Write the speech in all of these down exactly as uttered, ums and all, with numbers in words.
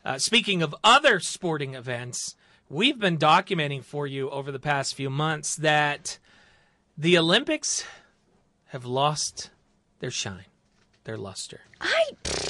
Uh, speaking of other sporting events, we've been documenting for you over the past few months that the Olympics have lost their shine, their luster. I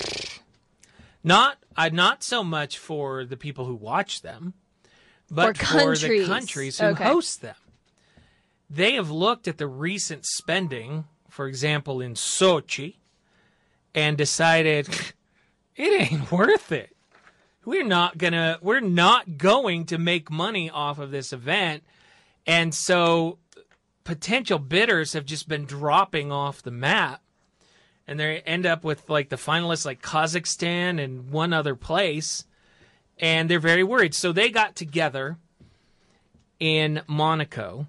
not uh, not so much for the people who watch them, but for, for the countries who okay. host them. They have looked at the recent spending, for example, in Sochi, and decided it ain't worth it. We're not gonna we're not going to make money off of this event. And so potential bidders have just been dropping off the map. And they end up with like the finalists like Kazakhstan and one other place. And they're very worried. So they got together in Monaco,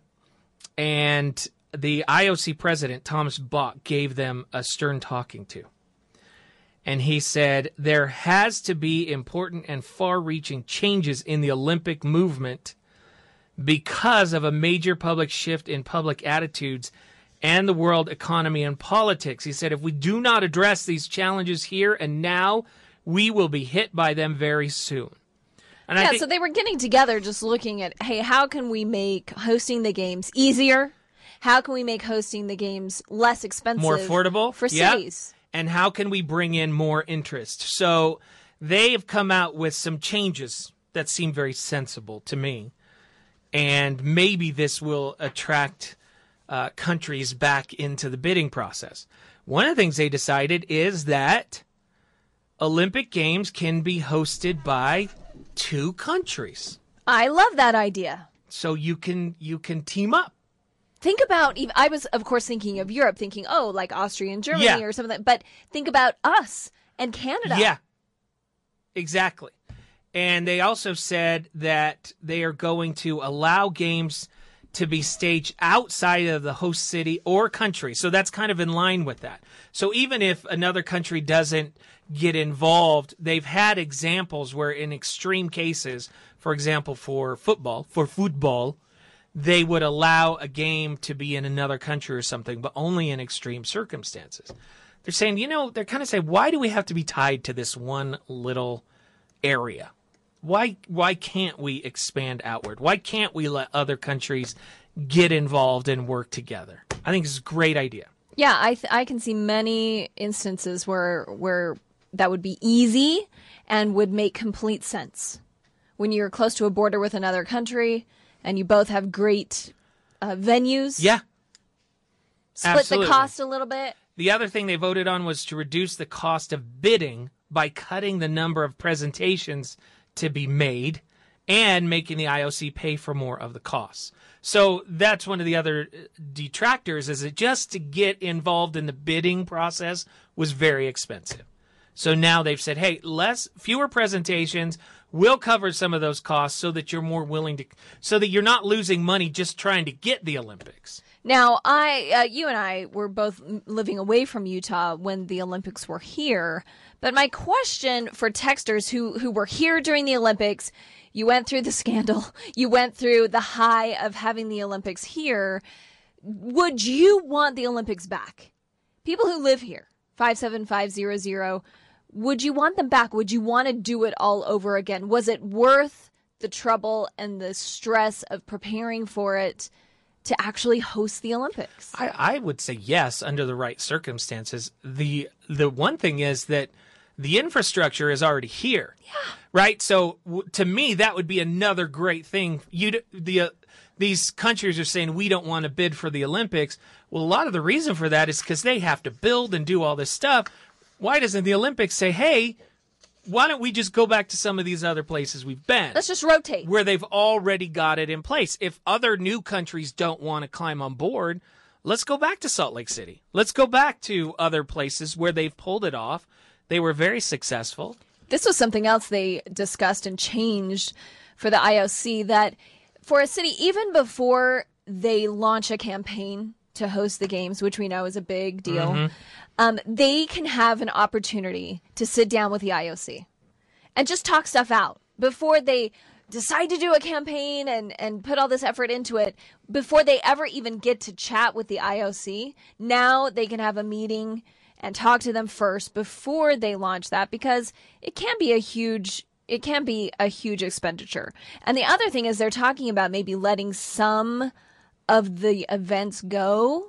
and the I O C president, Thomas Bach, gave them a stern talking to. And he said, there has to be important and far-reaching changes in the Olympic movement because of a major public shift in public attitudes and the world economy and politics. He said, if we do not address these challenges here and now, we will be hit by them very soon. And yeah, I think, so they were getting together just looking at, hey, how can we make hosting the games easier? How can we make hosting the games less expensive? More affordable? For Yeah. cities. And how can we bring in more interest? So they have come out with some changes that seem very sensible to me. And maybe this will attract uh, countries back into the bidding process. One of the things they decided is that Olympic Games can be hosted by two countries. I love that idea. So you can you can team up. Think about, I was, of course, thinking of Europe, thinking, oh, like Austria and Germany Yeah. or something. Like that. But think about us and Canada. Yeah, exactly. And they also said that they are going to allow games to be staged outside of the host city or country. So that's kind of in line with that. So even if another country doesn't get involved, they've had examples where in extreme cases, for example, for football, for football, they would allow a game to be in another country or something, but only in extreme circumstances. They're saying, you know, they're kind of saying, why do we have to be tied to this one little area? Why why can't we expand outward? Why can't we let other countries get involved and work together? I think it's a great idea. Yeah, I th- I can see many instances where where that would be easy and would make complete sense. When you're close to a border with another country and you both have great uh, venues. Yeah. Split Absolutely. the cost a little bit. The other thing they voted on was to reduce the cost of bidding by cutting the number of presentations to be made and making the I O C pay for more of the costs. So that's one of the other detractors, is that just to get involved in the bidding process was very expensive. So now they've said, hey, less, fewer presentations, we'll cover some of those costs so that you're more willing to, so that you're not losing money just trying to get the Olympics. Now, I, uh, you and I were both living away from Utah when the Olympics were here. But my question for texters who, who were here during the Olympics, you went through the scandal, you went through the high of having the Olympics here. Would you want the Olympics back? People who live here, five seven five zero zero, would you want them back? Would you want to do it all over again? Was it worth the trouble and the stress of preparing for it to actually host the Olympics? I, I would say yes, under the right circumstances. The the one thing is that the infrastructure is already here. Yeah. Right? So w- to me, that would be another great thing. You the uh, These countries are saying we don't want to bid for the Olympics. Well, a lot of the reason for that is because they have to build and do all this stuff. Why doesn't the Olympics say, hey, why don't we just go back to some of these other places we've been? Let's just rotate. Where they've already got it in place. If other new countries don't want to climb on board, let's go back to Salt Lake City. Let's go back to other places where they've pulled it off. They were very successful. This was something else they discussed and changed for the I O C, that for a city, even before they launch a campaign to host the games, which we know is a big deal, mm-hmm. um, they can have an opportunity to sit down with the I O C and just talk stuff out before they decide to do a campaign and, and put all this effort into it. Before they ever even get to chat with the I O C, now they can have a meeting and talk to them first before they launch that, because it can be a huge it can be a huge expenditure. And the other thing is they're talking about maybe letting some of the events go,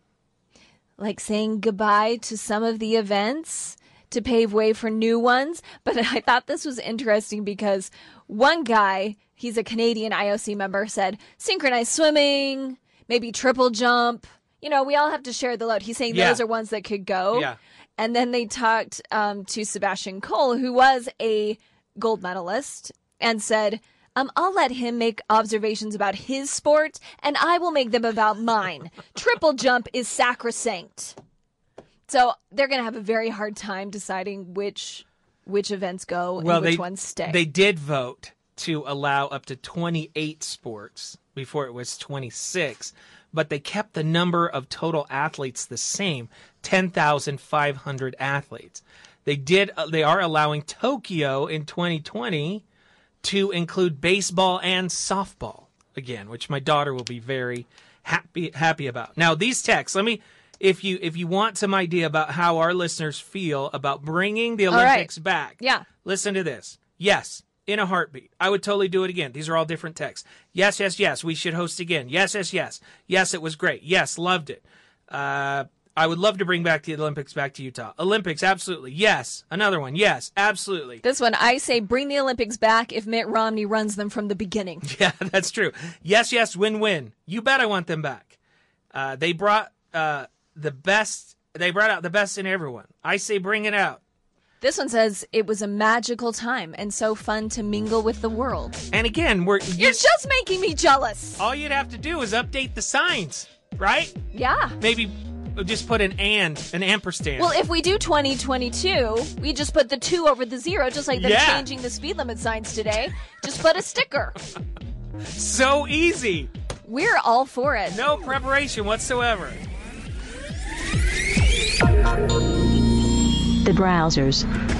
like saying goodbye to some of the events to pave way for new ones. But I thought this was interesting because one guy, he's a Canadian I O C member, said synchronized swimming, maybe triple jump. You know, we all have to share the load. He's saying Yeah. those are ones that could go. Yeah. And then they talked um, to Sebastian Coe, who was a gold medalist, and said, um, I'll let him make observations about his sport, and I will make them about mine. Triple jump is sacrosanct. So they're going to have a very hard time deciding which which events go Well, and which they, ones stay. they did vote to allow up to twenty-eight sports. Before it was twenty-six. But they kept the number of total athletes the same, ten thousand five hundred athletes. They did. Uh, they are allowing Tokyo in twenty twenty to include baseball and softball again, which my daughter will be very happy happy about. Now, these texts, let me, if you if you want some idea about how our listeners feel about bringing the All right. Olympics back, Yeah. listen to this. Yes. In a heartbeat. I would totally do it again. These are all different texts. Yes, yes, yes. We should host again. Yes, yes, yes. Yes, it was great. Yes, loved it. Uh, I would love to bring back the Olympics back to Utah. Olympics, absolutely. Yes. Another one. Yes, absolutely. This one, I say bring the Olympics back if Mitt Romney runs them from the beginning. Yeah, that's true. Yes, yes, win-win. You bet I want them back. Uh, they brought uh, the best. They brought out the best in everyone. I say bring it out. This one says it was a magical time and so fun to mingle with the world. And again, we're You're just making me jealous. all you'd have to do is update the signs, right? Yeah. Maybe just put an and, an ampersand. Well, if we do twenty twenty-two, we just put the two over the zero, just like them Yeah. changing the speed limit signs today. Just put a sticker. So easy. We're all for it. No preparation whatsoever. The browsers.